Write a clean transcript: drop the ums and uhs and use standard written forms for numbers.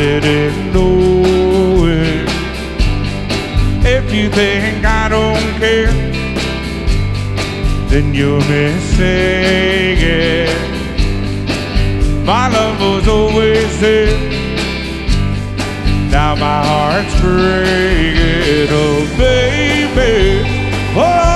didn't know it. If you think I don't care, then you're mistaken. My love was always there. Now my heart's breaking. Oh, baby. Oh,